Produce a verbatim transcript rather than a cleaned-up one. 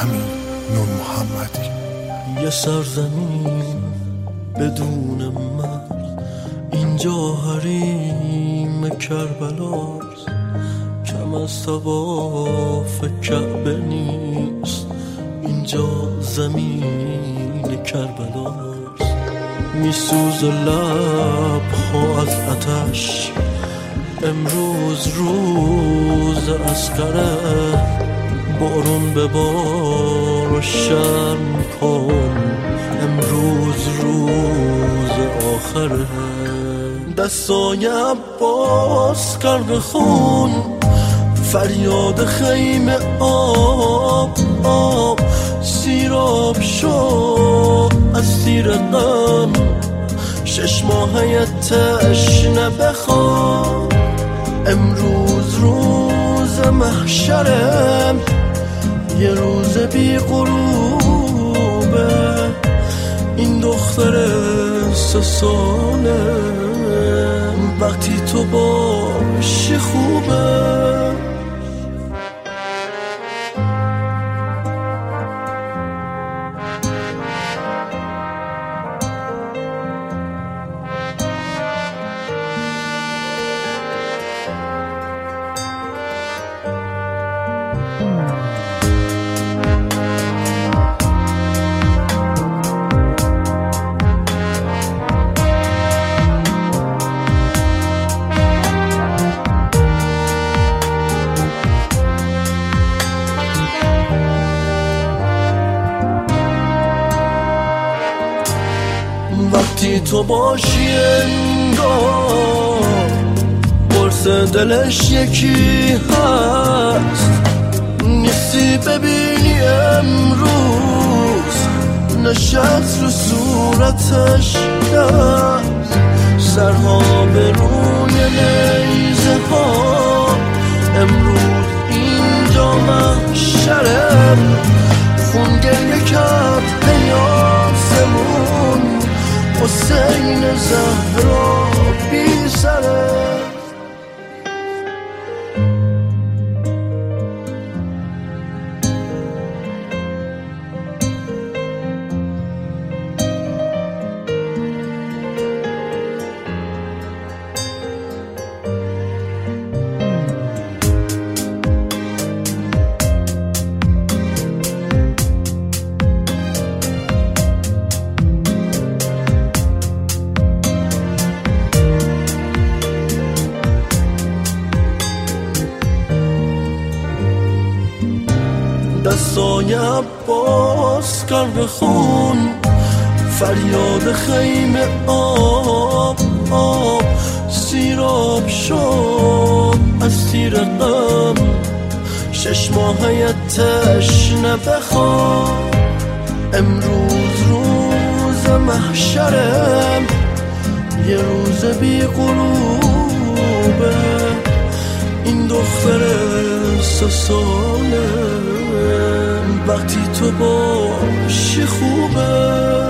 همین نور محمدی. یه سرزمین بدون مرز، اینجا حریم کربلاست. کم از طواف کعبه نیست، اینجا زمین کربلاست. میسوز لبها از آتش، امروز روز عسکره. بارون به بار و شرم کن، امروز روز آخره. دستای عباس کرد خون، فریاد خیمه آب آب. سیراب شو از تیر غم، شش ماهه تشنه بخواب. امروز روز محشره، یه روز بی غروبه. این دختر سه ساله وقتی تو باشی خوبه. وقتی تو باشی انگار قرص دلش یکی هست. نیستی ببینی امروز نشست رو صورتش دست. سرها به روی نیزه ها، امروز اینجا محشره. خون گریه کرد حیاسمون، حسین زهرا بی سره. دستای عباس کرد خون، فریاد خیمه آب آب. سیراب شد از تیر غم، شش ماهه تشنه بخواب. امروز روز محشره، یه روز بی غروبه. این دختر سه ساله وقتی تو باشی خوبه.